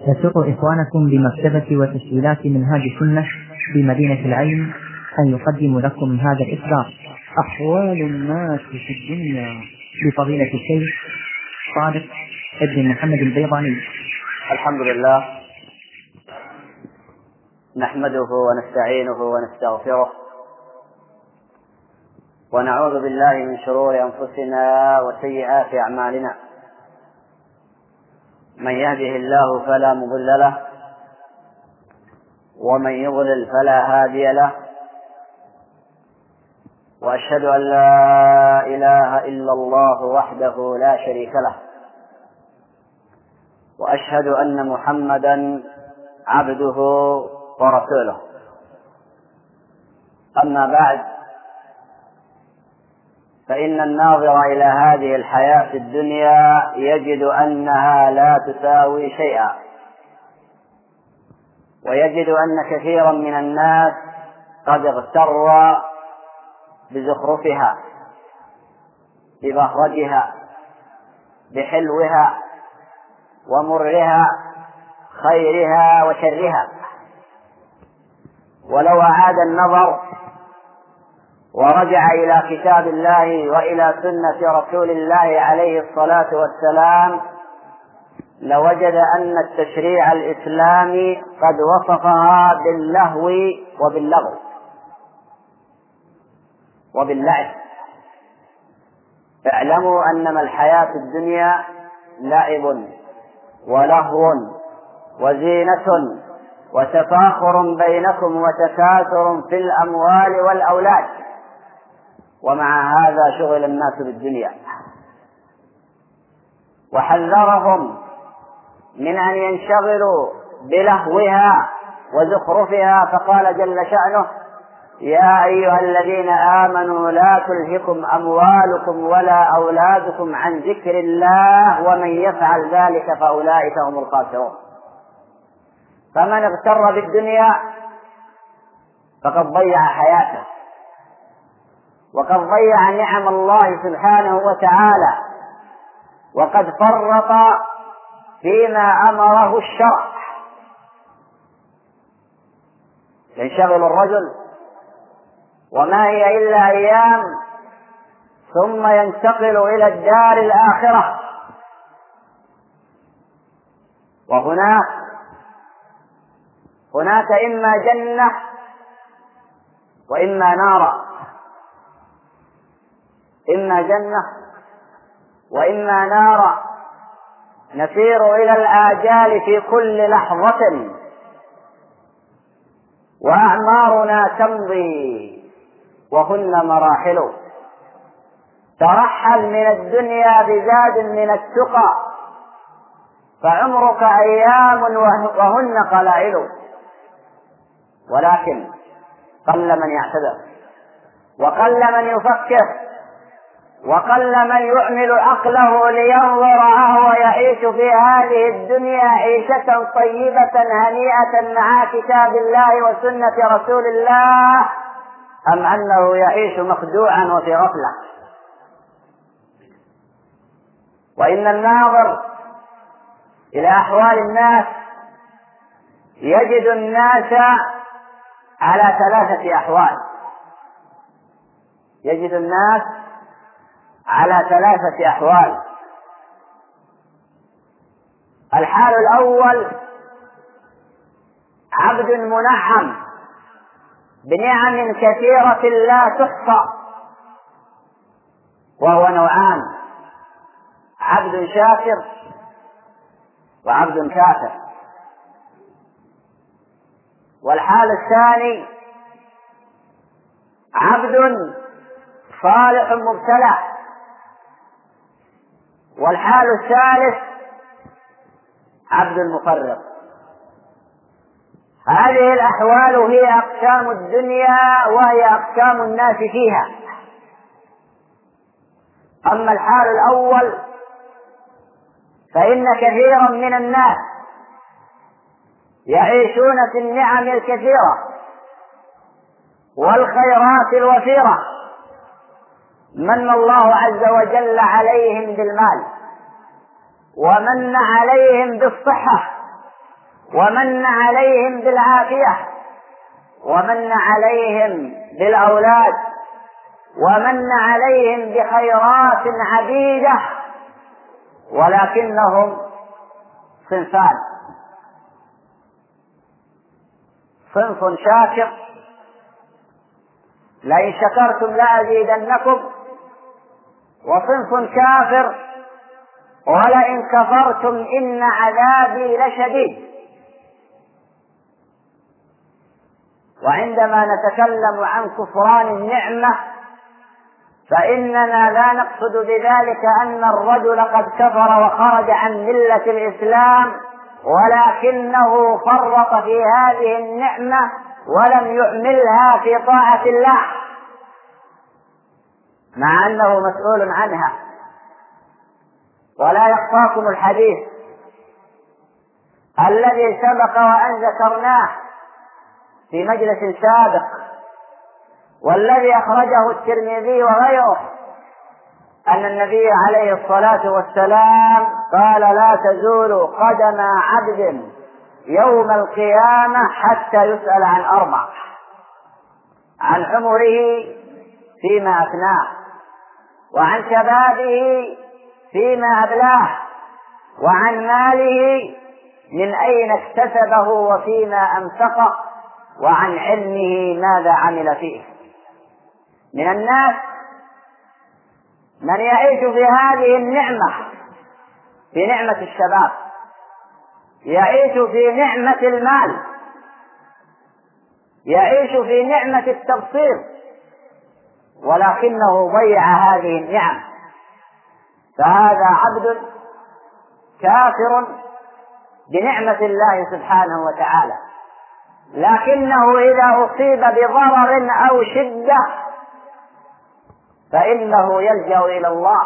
يسر إخوانكم بمكتبة وتسجيلات منهاج السنة بمدينة العين أن يقدم لكم هذا الإصدار أحوال الناس في الدنيا بفضيلة الشيخ صادق ابن محمد البيضاني. الحمد لله نحمده ونستعينه ونستغفره ونعوذ بالله من شرور أنفسنا وسيئات أعمالنا. من يهده الله فلا مضل له ومن يضلل فلا هادي له، وأشهد أن لا إله إلا الله وحده لا شريك له، وأشهد أن محمدا عبده ورسوله. أما بعد، فإن الناظر إلى هذه الحياة الدنيا يجد أنها لا تساوي شيئا، ويجد أن كثيرا من الناس قد اغتر بزخرفها، ببهرجها، بحلوها ومرها، خيرها وشرها. ولو أعاد النظر ورجع إلى كتاب الله وإلى سنة رسول الله عليه الصلاة والسلام لوجد أن التشريع الإسلامي قد وصفها باللهو وباللغو وباللعب. اعلموا أنما الحياة الدنيا لعب ولهو وزينة وتفاخر بينكم وتكاثر في الأموال والأولاد، ومع هذا شغل الناس بالدنيا. وحذرهم من أن ينشغلوا بلهوها وزخرفها، فقال جل شأنه: يا أيها الذين آمنوا لا تلهكم أموالكم ولا أولادكم عن ذكر الله ومن يفعل ذلك فأولئك هم الخاسرون. فمن اغتر بالدنيا فقد ضيع حياته، وقد ضيع نعم الله سبحانه وتعالى، وقد فرط فيما أمره الشرع. ينشغل الرجل وما هي إلا أيام ثم ينتقل إلى الدار الآخرة، هناك إما جنة وإما نار، إما جنة وإما نار، نسير إلى الآجال في كل لحظة، وأعمارنا تمضي وهن مراحل. ترحل من الدنيا بزاد من التقى، فعمرك أيام وهن قلائل. ولكن قل من يعتبر، وقل من يفكر، وقل من يعمل عقله لينظر أهو يعيش في هذه الدنيا عيشة طيبة هنيئة مع كتاب الله وسنة رسول الله، أم أنه يعيش مخدوعا وفي غفلة. وإن الناظر إلى أحوال الناس يجد الناس على ثلاثة أحوال، يجد الناس على ثلاثة أحوال. الحال الأول عبد منعم بنعم كثيرة لا تحصى، وهو نوعان: عبد شاكر وعبد كافر. والحال الثاني عبد صالح مبتلى. والحال الثالث عبد مفرط. هذه الأحوال هي أقسام الدنيا وهي أقسام الناس فيها. أما الحال الأول فإن كثيرا من الناس يعيشون في النعم الكثيرة والخيرات الوفيرة، من الله عز وجل عليهم بالمال، ومن عليهم بالصحة، ومن عليهم بالعافية، ومن عليهم بالأولاد، ومن عليهم بخيرات عديدة، ولكنهم صنفان: صنف شاكر لئن شكرتم لأزيدنكم، وصنف كافر ولئن كفرتم إن عذابي لشديد. وعندما نتكلم عن كفران النعمة فإننا لا نقصد بذلك أن الرجل قد كفر وخرج عن ملة الإسلام، ولكنه فرط في هذه النعمة ولم يعملها في طاعة الله، مع أنه مسؤول عنها. ولا يخفاكم الحديث الذي سبق وأن ذكرناه في مجلس سابق، والذي أخرجه الترمذي وغيره، أن النبي عليه الصلاة والسلام قال: لا تزول قدم عبد يوم القيامة حتى يسأل عن 4: عن عمره فيما أفناه، وعن شبابه فيما أبلاه، وعن ماله من أين اكتسبه وفيما أنفقه، وعن علمه ماذا عمل فيه. من الناس من يعيش في هذه النعمة، في نعمة الشباب، يعيش في نعمة المال، يعيش في نعمة التبصير، ولكنه ضيع هذه النعم، فهذا عبد كافر بنعمة الله سبحانه وتعالى. لكنه إذا أصيب بضرر أو شدة فإنه يلجأ إلى الله،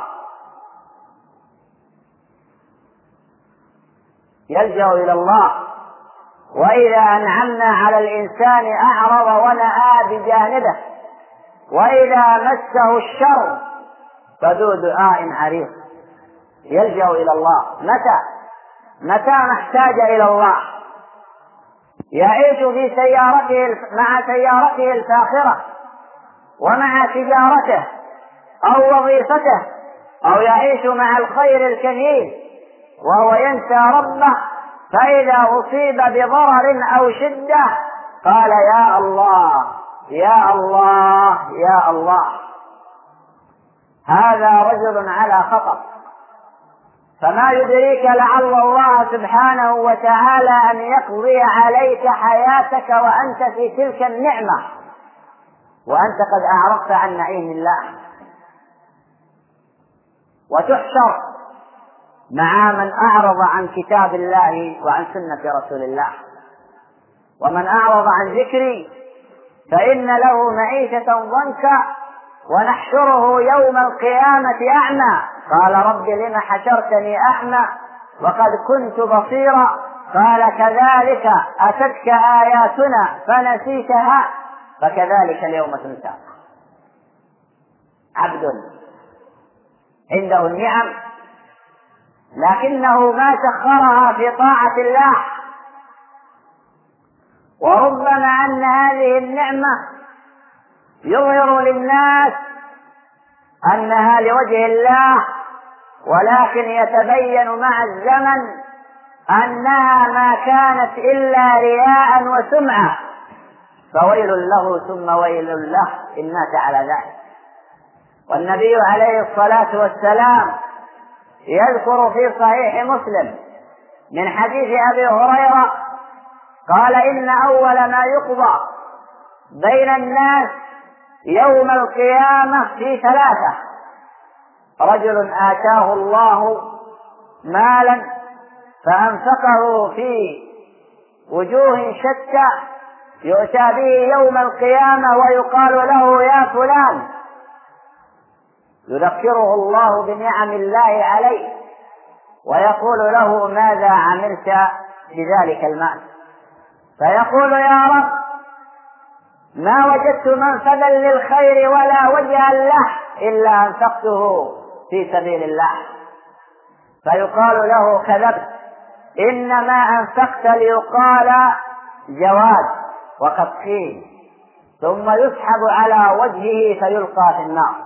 يلجأ إلى الله. وإذا أنعمنا على الإنسان أعرض ونأى بجانبه، وإذا مسه الشر فذو دعاء عريض. يلجأ إلى الله متى ما احتاج إلى الله. يعيش في سيارته مع سيارته الفاخرة ومع تجارته أو وظيفته، أو يعيش مع الخير الكثير وهو ينسى ربه، فإذا أصيب بضرر أو شدة قال: يا الله يا الله يا الله. هذا رجل على خطر. فما يدريك لعل الله سبحانه وتعالى أن يقضي عليك حياتك وأنت في تلك النعمة، وأنت قد أعرضت عن نعيم الله، وتحشر مع من أعرض عن كتاب الله وعن سنة رسول الله. ومن أعرض عن ذكري فإن له معيشة ضنكا ونحشره يوم القيامة أعمى. قال: رب لم حشرتني أعمى وقد كنت بصيرا. قال: كذلك أتتك آياتنا فنسيتها فكذلك اليوم تنسى. عبد عنده النعم لكنه ما سخرها في طاعة الله. وربما أن هذه النعمة يظهر للناس أنها لوجه الله، ولكن يتبين مع الزمن أنها ما كانت إلا رياء وسمعة، فويل له ثم ويل له إن مات على ذلك. والنبي عليه الصلاة والسلام يذكر في صحيح مسلم من حديث أبي هريرة قال: إن أول ما يقضى بين الناس يوم القيامة في 3: رجل آتاه الله مالا فأنفقه في وجوه شتى يؤتى به يوم القيامة ويقال له: يا فلان، يذكره الله بنعم الله عليه ويقول له: ماذا عملت بذلك المال؟ فيقول: يا رب، ما وجدت منفذا للخير ولا وجها له إلا أنفقته في سبيل الله. فيقال له: كذبت، إنما أنفقت ليقال جواد وقد قيل، ثم يسحب على وجهه فيلقى في النار.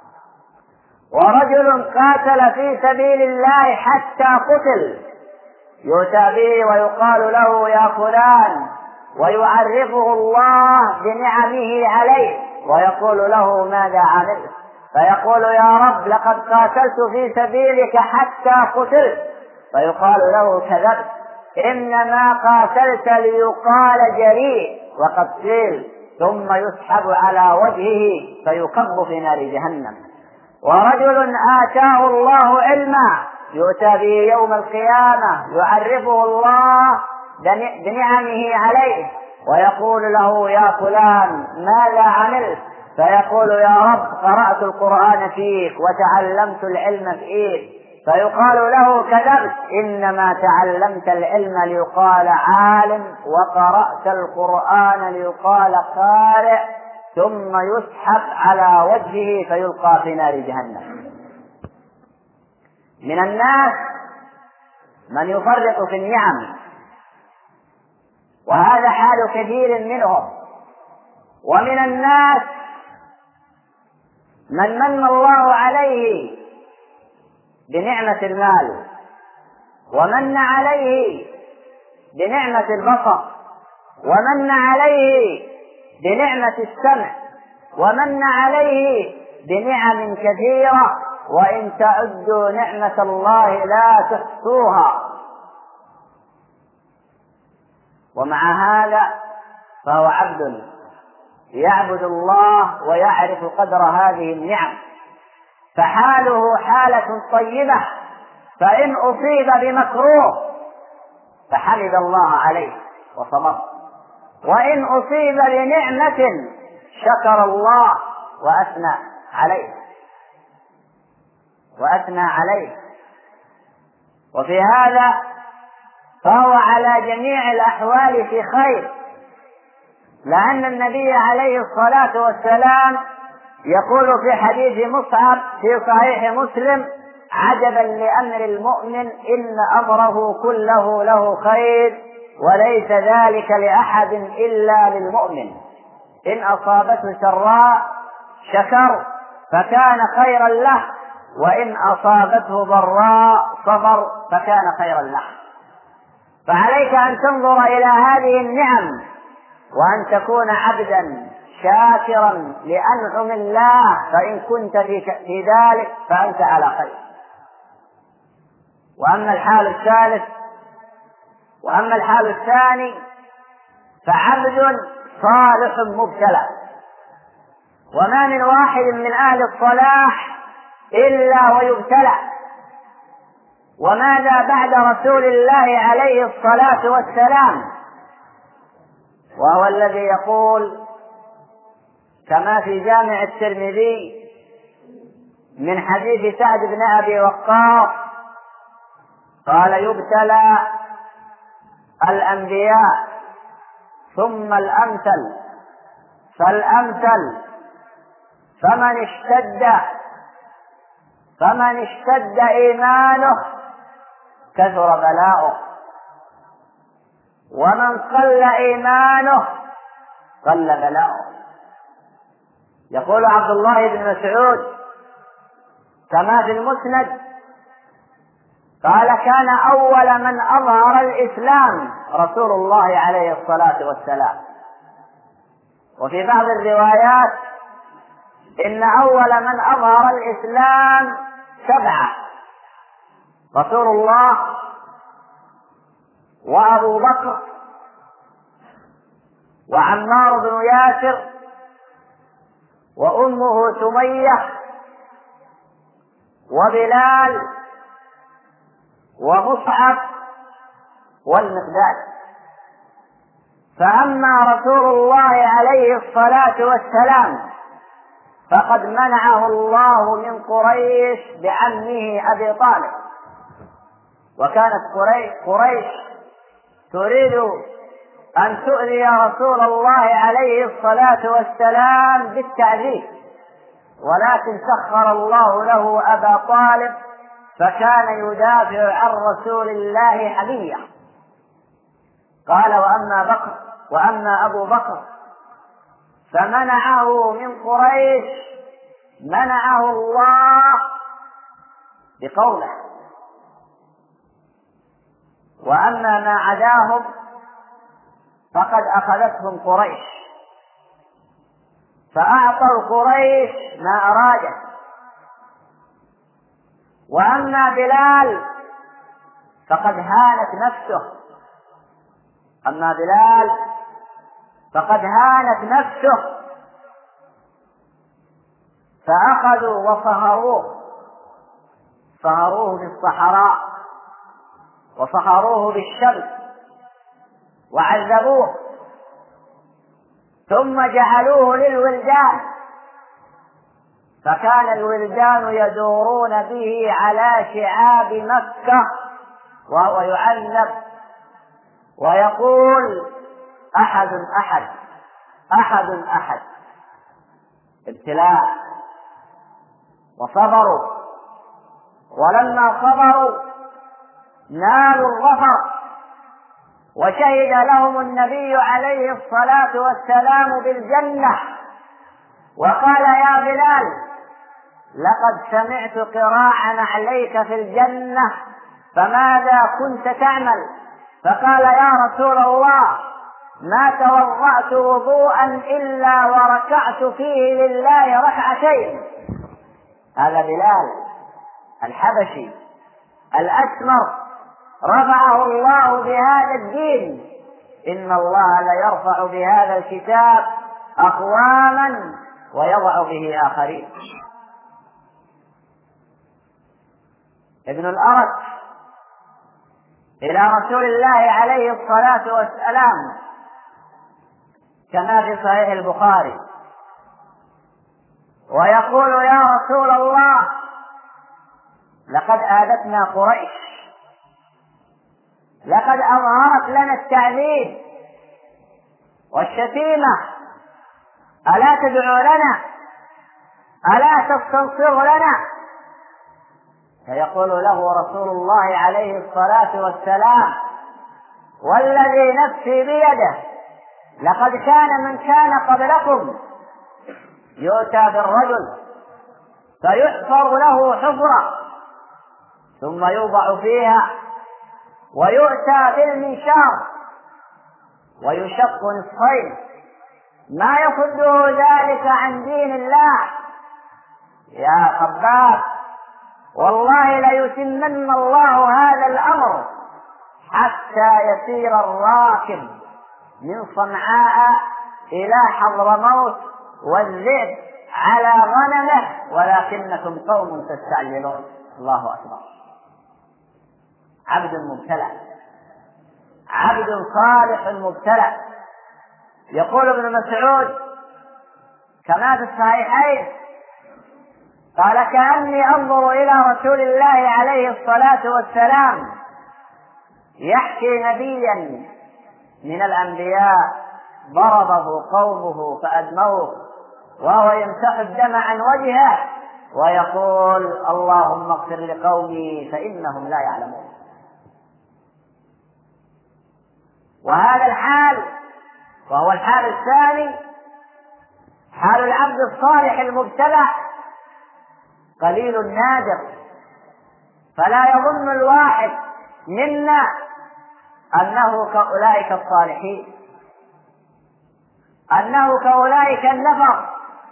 ورجل قاتل في سبيل الله حتى قتل، يؤتى به ويقال له يا فلان، ويعرفه الله بنعمه عليه ويقول له ماذا عملت؟ فيقول يا رب لقد قاتلت في سبيلك حتى قتلت. فيقال له كذبت، إنما قاتلت ليقال جريء وقد قيل، ثم يسحب على وجهه فيكب في نار جهنم. ورجل آتاه الله علما، يؤتى به يوم القيامة يعرفه الله بنعمه عليه ويقول له يا فلان ماذا عملت؟ فيقول يا رب قرأت القرآن فيك وتعلمت العلم فيك. فيقال له كذبت، إنما تعلمت العلم ليقال عالم وقرأت القرآن ليقال قارئ. ثم يسحب على وجهه فيلقى في نار جهنم. من الناس من يفرط في النعم، وهذا حال كثير منهم. ومن الناس من من الله عليه بنعمة المال، ومن عليه بنعمة البصر، ومن عليه بنعمة السمع، ومن عليه بنعم كثيرة، وإن تعدوا نعمة الله لا تحصوها. ومع هذا فهو عبد يعبد الله ويعرف قدر هذه النعم، فحاله حالة طيبة، فإن أصيب بمكروه فحمد الله عليه وصبر، وإن أصيب بنعمة شكر الله وأثنى عليه. وفي هذا فهو على جميع الأحوال في خير، لأن النبي عليه الصلاة والسلام يقول في حديث مصعب في صحيح مسلم: عجبا لأمر المؤمن إن أمره كله له خير وليس ذلك لأحد إلا للمؤمن، إن أصابته سراء شكر فكان خيرا له، وإن أصابته ضراء صبر فكان خيرا له. فعليك أن تنظر إلى هذه النعم وأن تكون عبدا شاكرا لأنعم الله، فإن كنت في ذلك فأنت على خير. وأما الحال الثاني فعبد صالح مبتلى. وما من واحد من أهل الصلاح إلا ويبتلى. وماذا بعد رسول الله عليه الصلاة والسلام؟ وهو الذي يقول كما في جامع الترمذي من حديث سعد بن أبي وقاص قال: يبتلى الأنبياء ثم الأمثل فالأمثل، فمن اشتد إيمانه كثر بلاؤه، ومن قل إيمانه قل بلاؤه. يقول عبد الله بن مسعود كما في المسند قال: كان أول من أظهر الإسلام رسول الله عليه الصلاة والسلام. وفي بعض الروايات إن أول من أظهر الإسلام 7: رسول الله وأبو بكر وعمار بن ياسر وأمه سمية وبلال ومصعب والمقداد. فأما رسول الله عليه الصلاة والسلام فقد منعه الله من قريش بعمه أبي طالب، وكانت قريش تريد أن تؤذي رسول الله عليه الصلاة والسلام بالتعذيب، ولكن سخر الله له أبا طالب فكان يدافع عن رسول الله حمية. قال: وأما أبو بكر فمنعه من قريش منعه الله بقوله، وأما ما عداهم فقد أخذتهم قريش فأعطوا قريش ما أرادت. وأما بلال فقد هانت نفسه، أما بلال فقد هانت نفسه، فأخذوا صهروه في الصحراء وصهروه بالشمس وعذبوه، ثم جعلوه للولدان، فكان الولدان يدورون به على شعاب مكة وهو يعذب ويقول: أحد أحد أحد أحد. ابتلاء. وصبروا، ولما صبروا نالوا الظفر، وشهد لهم النبي عليه الصلاة والسلام بالجنة، وقال: يا بلال لقد سمعت قراء عليك في الجنة، فماذا كنت تعمل؟ فقال: يا رسول الله ما توضأت وضوءا إلا وركعت فيه لله ركعتين. هذا بلال الحبشي الأسمر رفعه الله بهذا الدين. إن الله ليرفع بهذا الكتاب أقواما ويضع به آخرين. ابن الأرد إلى رسول الله عليه الصلاة والسلام كما في صحيح البخاري، ويقول: يا رسول الله لقد آذتنا قريش، لقد أظهرت لنا التعذيب والشتيمة، ألا تدعو لنا؟ ألا تستنصر لنا؟ فيقول له رسول الله عليه الصلاة والسلام: والذي نفسي بيده لقد كان من كان قبلكم يؤتى بالرجل فيحفر له حفرة ثم يوضع فيها، ويؤتى بالمنشار ويشق نصفين، ما يصده ذلك عن دين الله. يا خباب، والله ليتمن الله هذا الأمر حتى يسير الراكب من صنعاء إلى حضرموت والذئب على غنمه، ولكنكم قوم تستعجلون. الله أكبر. عبد مبتلى، عبد صالح مبتلى. يقول ابن مسعود كما في الصحيحين قال: كأني أنظر إلى رسول الله عليه الصلاة والسلام يحكي نبيا من الأنبياء ضربه قومه فأدموه وهو يمسح الدم عن وجهه ويقول: اللهم اغفر لقومي فإنهم لا يعلمون. وهذا الحال وهو الحال الثاني، حال العبد الصالح المبتلى، قليل نادر. فلا يظن الواحد منا أنه كأولئك الصالحين، أنه كأولئك النفر،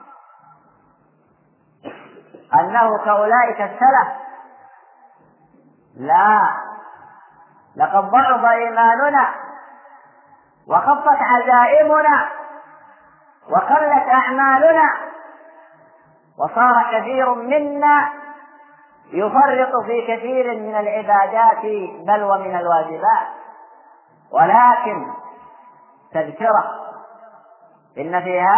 أنه كأولئك السلف. لا، لقد ضعف إيماننا وخفت عزائمنا وقلت أعمالنا، وصار كثير منا يفرط في كثير من العبادات بل ومن الواجبات. ولكن تذكرة، إن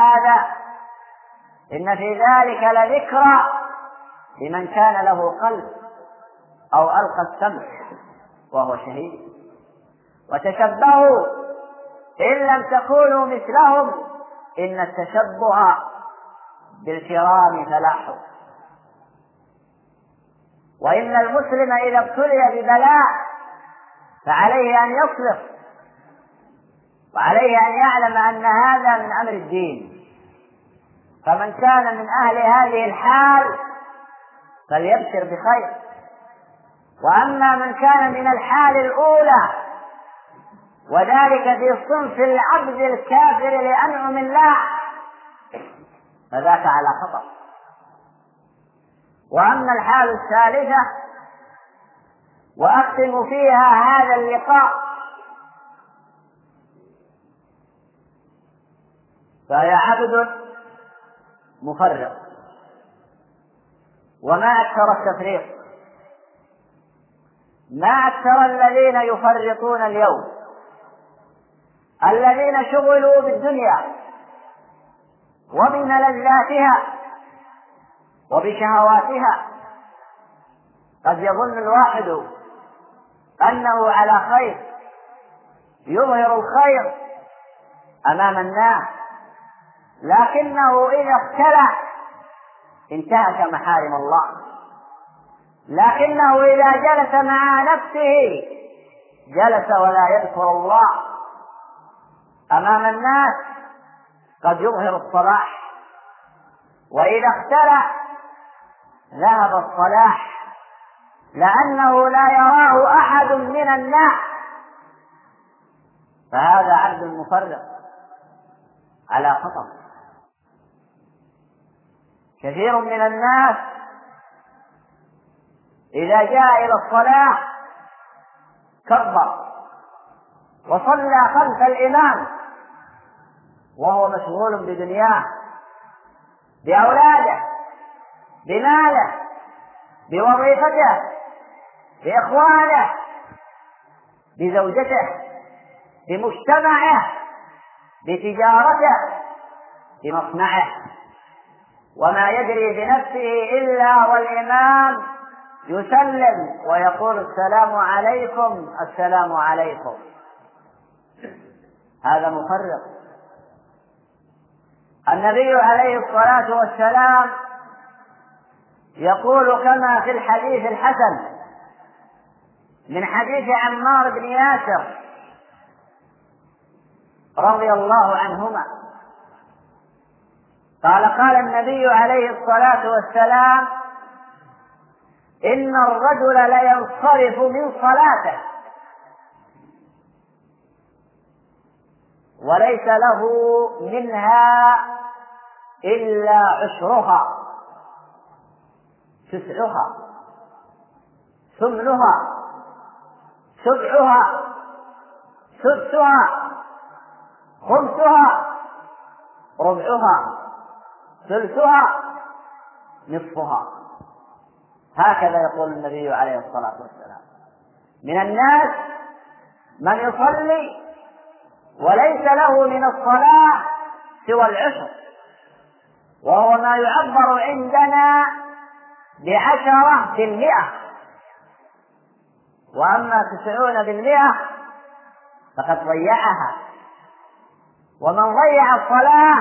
في ذلك لذكرى لمن كان له قلب أو ألقى السمع وهو شهيد. وتشبهوا إن لم تكونوا مثلهم، إن التشبه بالكرام فلاح. وإن المسلم إذا ابتلي ببلاء فعليه أن يصبر، وعليه أن يعلم أن هذا من أمر الدين. فمن كان من أهل هذه الحال فليبشر بخير، وأما من كان من الحال الأولى وذلك في صنف العبد الكافر لأنعم الله فذاك على خطر. وأما الحال الثالثة وأختم فيها هذا اللقاء فهي عبد مفرط. وما أكثر التفريط، ما أكثر الذين يفرطون اليوم، الذين شغلوا بالدنيا وبملذاتها وبشهواتها. قد يظن الواحد أنه على خير، يظهر الخير أمام الناس، لكنه إذا اختلع انتهك محارم الله، لكنه إذا جلس مع نفسه جلس ولا يذكر الله أمام الناس قد يظهر الصلاح، وإذا اختلع ذهب الصلاح لأنه لا يراه أحد من الناس. فهذا عبد مفرط على خطر. كثير من الناس إذا جاء إلى الصلاة كبر وصلى خلف الإمام وهو مشغول بدنياه، بأولاده، بماله، بوظيفته، بإخوانه، بزوجته، بمجتمعه، بتجارته، بمصنعه، وما يجري بنفسه إلا والإمام يسلم ويقول السلام عليكم السلام عليكم. هذا مفرط. النبي عليه الصلاة والسلام يقول كما في الحديث الحسن من حديث عمار بن ياسر رضي الله عنهما قال النبي عليه الصلاة والسلام إن الرجل لينصرف من صلاته وليس له منها إلا عشرها، تسعها، ثمنها، سبعها، سدسها، خمسها، ربعها، ثلثها، نصفها. هكذا يقول النبي عليه الصلاة والسلام. من الناس من يصلي وليس له من الصلاة سوى العشر، وهو ما يعبر عندنا ب10%، وأما 90% فقد ضيعها. ومن ضيع الصلاة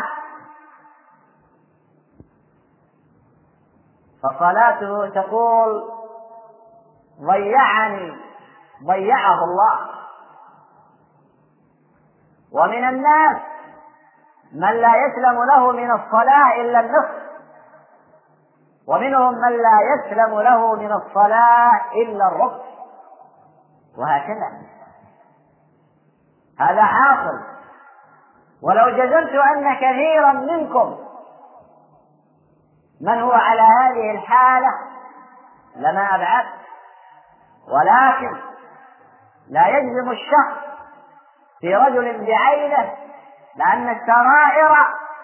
فصلاته تقول ضيعني ضيعه الله. ومن الناس من لا يسلم له من الصلاة إلا النصف، ومنهم من لا يسلم له من الصلاة إلا الربع، وهكذا. هذا حاصل. ولو جزمت أن كثيرا منكم من هو على هذه الحالة لما أبعد، ولكن لا يجزم الشخص في رجل بعينه، لأن السرائر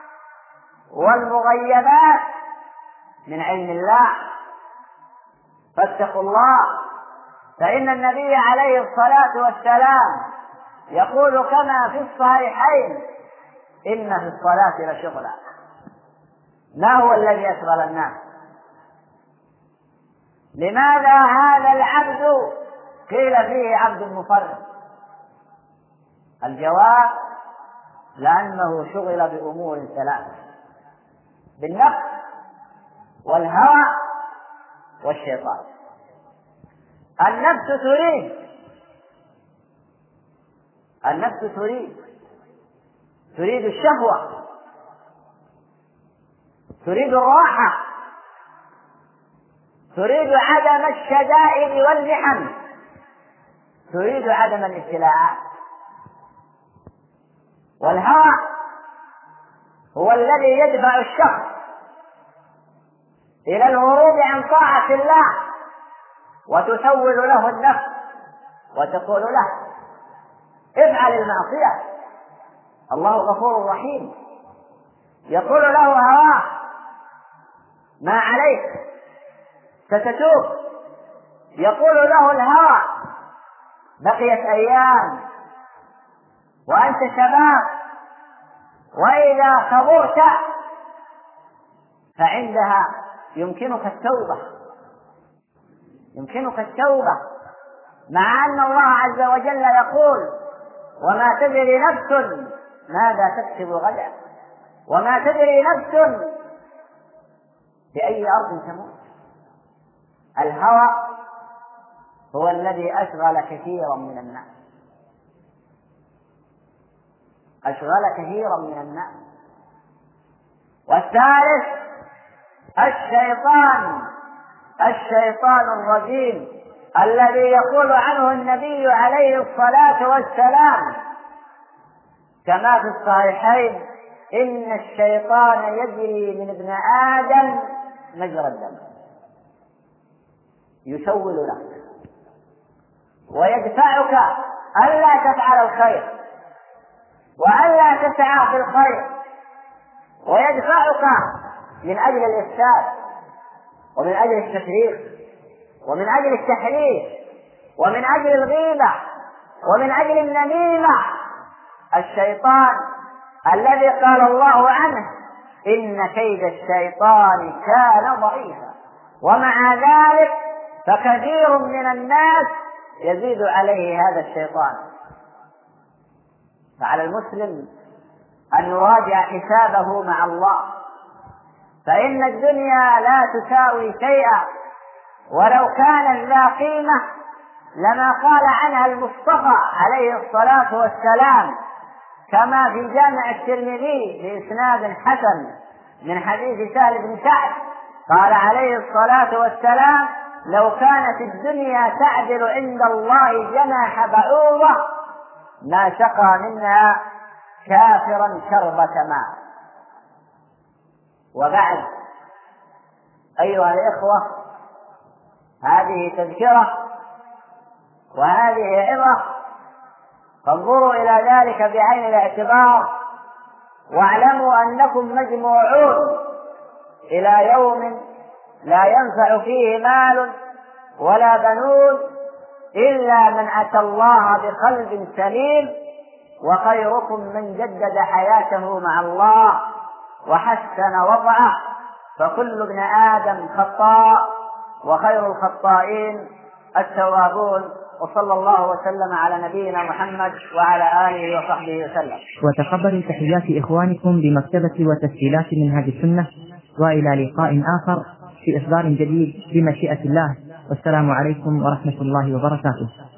والمغيبات من علم الله. فاتقوا الله، فإن النبي عليه الصلاة والسلام يقول كما في الصحيحين إن في الصلاة لشغلا. ما هو الذي يشغل الناس؟ لماذا هذا العبد قيل فيه عبد مفرط؟ الجواب لأنه شغل بأمور ثلاثة: بالنفس والهوى والشيطان. النفس تريد الشهوة، تريد الراحة، تريد عدم الشدائد والمحن، تريد عدم الابتلاءات. والهوى هو الذي يدفع الشخص إلى الهروب عن طاعة الله، وتسول له النفس وتقول له افعل المعصية، الله غفور رحيم. يقول له هواه ما عليك ستتوب، يقول له الهوى بقيت أيام وأنت شباب، وإذا كبرت فعندها يمكنك التوبة، مع أن الله عز وجل يقول وما تدري نفس ماذا تكسب غدا، وما تدري نفس بأي أرض تموت. الهوى هو الذي أشغل كثيرا من الناس. والثالث الشيطان الرجيم الذي يقول عنه النبي عليه الصلاة والسلام كما في الصحيحين إن الشيطان يجري من ابن آدم مجرى الدم، يسول لك ويدفعك ألا تفعل الخير وألا تسعى في الخير، ويدفعك من أجل الإفساد ومن أجل التفريق ومن أجل التحريف ومن أجل الغيبة ومن أجل النميمة. الشيطان الذي قال الله عنه إن كيد الشيطان كان ضعيفا، ومع ذلك فكثير من الناس يزيد عليه هذا الشيطان. فعلى المسلم أن يراجع حسابه مع الله، فإن الدنيا لا تساوي شيئا، ولو كانت ذا قيمة لما قال عنها المصطفى عليه الصلاة والسلام كما في جامع الترمذي بإسناد حسن من حديث سهل بن سعد قال عليه الصلاة والسلام لو كانت الدنيا تعدل عند الله جناح بعوضة ما سقى منها كافرا شربة ماء. وبعد أيها الإخوة، هذه تذكرة وهذه عظة، فانظروا إلى ذلك بعين الاعتبار، واعلموا أنكم مجموعون إلى يوم لا ينفع فيه مال ولا بنون إلا من أتى الله بقلب سليم، وخيركم من جدد حياته مع الله وحسن وضعه، فكل ابن آدم خطاء وخير الخطائين التوابون. وصلى الله وسلم على نبينا محمد وعلى آله وصحبه وسلم. وتقبلوا تحيات إخوانكم بمكتبة وتسجيلات منهاج السنة، وإلى لقاء آخر في إصدار جديد بمشيئة الله، والسلام عليكم ورحمة الله وبركاته.